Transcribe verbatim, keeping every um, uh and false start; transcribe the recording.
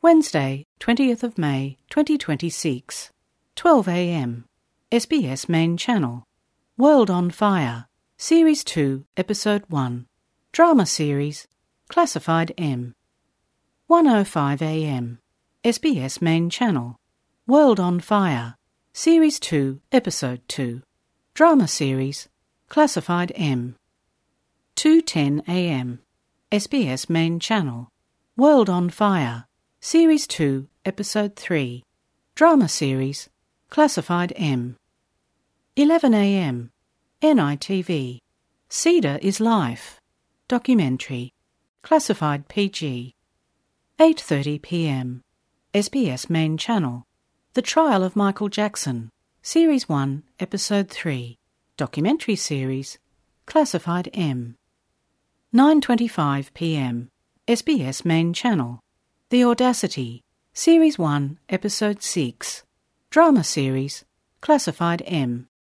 Wednesday, twentieth of May, twenty twenty-six, twelve a m S B S Main Channel. World on Fire, Series two, Episode one. Drama Series, Classified M. one oh five a m S B S Main Channel. World on Fire, Series two, Episode two. Drama Series, Classified M. two ten a m S B S Main Channel. World on Fire, Series two, Episode three. Drama Series, Classified M. eleven a m N I T V. Cedar is Life. Documentary. Classified P G. eight thirty p m S B S Main Channel. The Trial of Michael Jackson. Series one, Episode three. Documentary Series. Classified M. nine twenty-five p m S B S Main Channel. The Audacity. Series one, Episode six. Drama Series. Classified M.